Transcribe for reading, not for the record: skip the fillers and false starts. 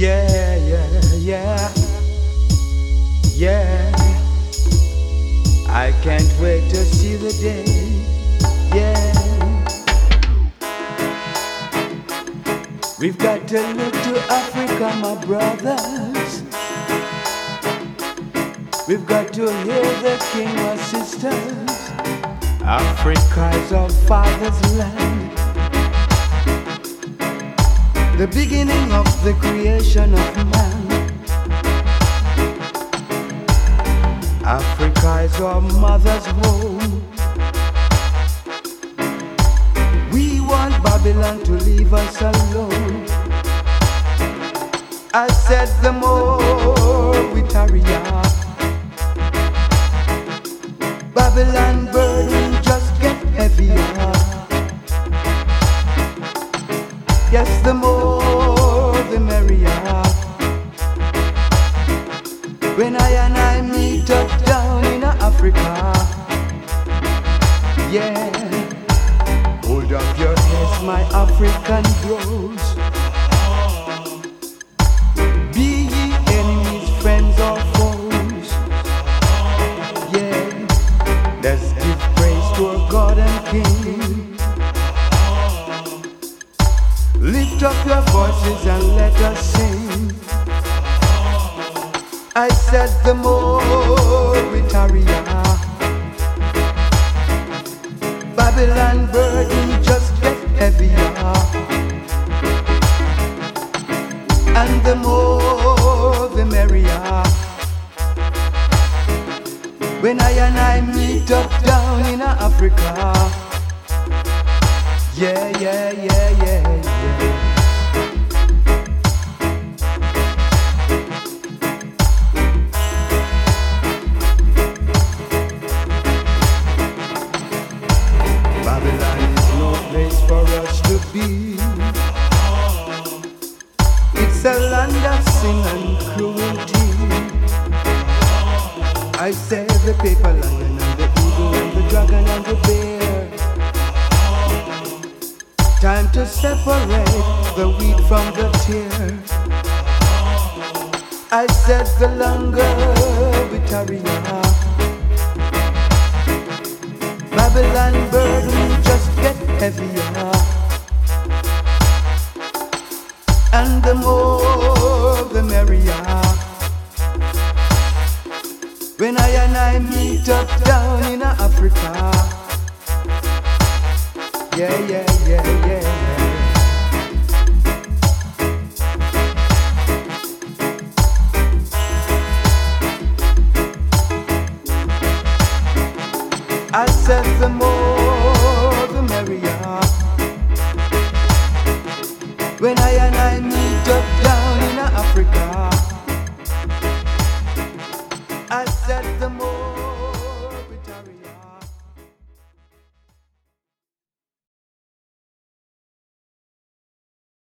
Yeah, yeah, yeah, yeah. I can't wait to see the day. Yeah. We've got to look to Africa, my brothers. We've got to hear the king, my sisters. Africa is our father's land. The beginning of the creation of man. Africa is our mother's home. We want Babylon to leave us alone. I said the more we tarry, Babylon burden just get heavier. Yes, the more the merrier. When I meet up down in Africa, yeah. Hold up your heads, my African bros. Be ye enemies, friends or foes. Yeah, let's give praise to our God and King. Lift up your voices and let us sing. I said the more we tarry, Babylon burden just get heavier. And the more the merrier. When I meet up down in Africa, yeah, yeah, yeah, yeah, yeah. Babylon is no place for us to be. It's a land of sin and cruelty. I say the paper lion and the eagle and the dragon and the bear. Time to separate the wheat from the tear. I said the longer we tarry, Babylon burden just get heavier. And the more the merrier. When I meet up down in Africa, yeah, yeah, yeah, yeah. I said the more the merrier. When I meet up down in Africa,